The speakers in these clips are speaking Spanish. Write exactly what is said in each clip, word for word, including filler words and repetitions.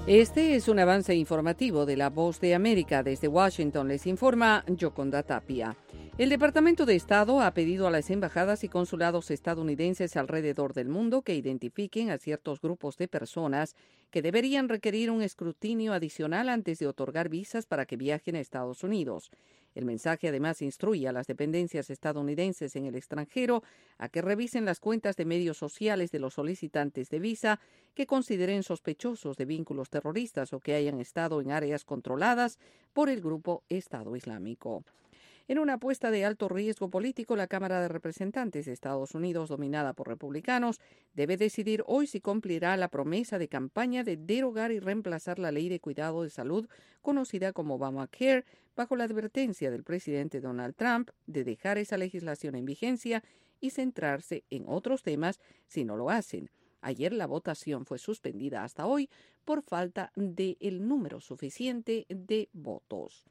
Este es un avance informativo de La Voz de América. Desde Washington les informa Yoconda Tapia. El Departamento de Estado ha pedido a las embajadas y consulados estadounidenses alrededor del mundo que identifiquen a ciertos grupos de personas que deberían requerir un escrutinio adicional antes de otorgar visas para que viajen a Estados Unidos. El mensaje además instruye a las dependencias estadounidenses en el extranjero a que revisen las cuentas de medios sociales de los solicitantes de visa que consideren sospechosos de vínculos terroristas o que hayan estado en áreas controladas por el grupo Estado Islámico. En una apuesta de alto riesgo político, la Cámara de Representantes de Estados Unidos, dominada por republicanos, debe decidir hoy si cumplirá la promesa de campaña de derogar y reemplazar la ley de cuidado de salud conocida como Obamacare, bajo la advertencia del presidente Donald Trump de dejar esa legislación en vigencia y centrarse en otros temas si no lo hacen. Ayer la votación fue suspendida hasta hoy por falta del número suficiente de votos.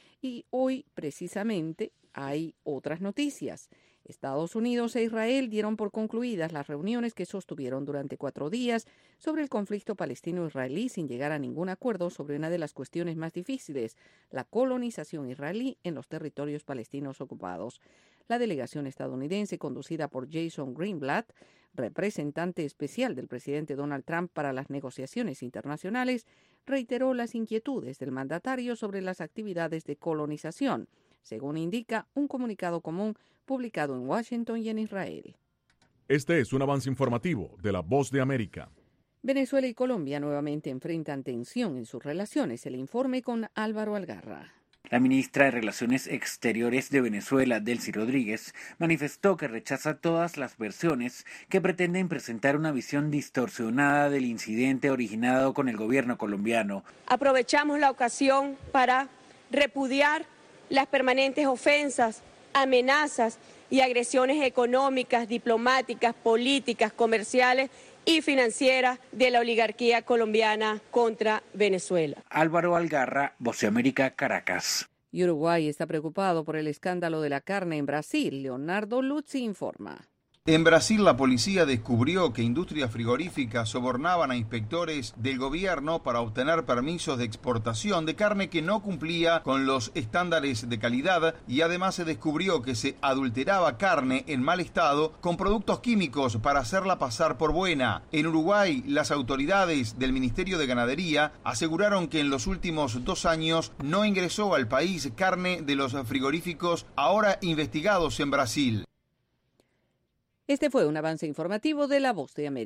Y hoy, precisamente, hay otras noticias. Estados Unidos e Israel dieron por concluidas las reuniones que sostuvieron durante cuatro días sobre el conflicto palestino-israelí sin llegar a ningún acuerdo sobre una de las cuestiones más difíciles, la colonización israelí en los territorios palestinos ocupados. La delegación estadounidense, conducida por Jason Greenblatt, representante especial del presidente Donald Trump para las negociaciones internacionales, reiteró las inquietudes del mandatario sobre las actividades de colonización, según indica un comunicado común publicado en Washington y en Israel. Este es un avance informativo de La Voz de América. Venezuela y Colombia nuevamente enfrentan tensión en sus relaciones. El informe con Álvaro Algarra. La ministra de Relaciones Exteriores de Venezuela, Delcy Rodríguez, manifestó que rechaza todas las versiones que pretenden presentar una visión distorsionada del incidente originado con el gobierno colombiano. Aprovechamos la ocasión para repudiar las permanentes ofensas, amenazas y agresiones económicas, diplomáticas, políticas, comerciales y financieras de la oligarquía colombiana contra Venezuela. Álvaro Algarra, Voz de América, Caracas. Uruguay está preocupado por el escándalo de la carne en Brasil. Leonardo Luzzi informa. En Brasil, la policía descubrió que industrias frigoríficas sobornaban a inspectores del gobierno para obtener permisos de exportación de carne que no cumplía con los estándares de calidad, y además se descubrió que se adulteraba carne en mal estado con productos químicos para hacerla pasar por buena. En Uruguay, las autoridades del Ministerio de Ganadería aseguraron que en los últimos dos años no ingresó al país carne de los frigoríficos ahora investigados en Brasil. Este fue un avance informativo de La Voz de América.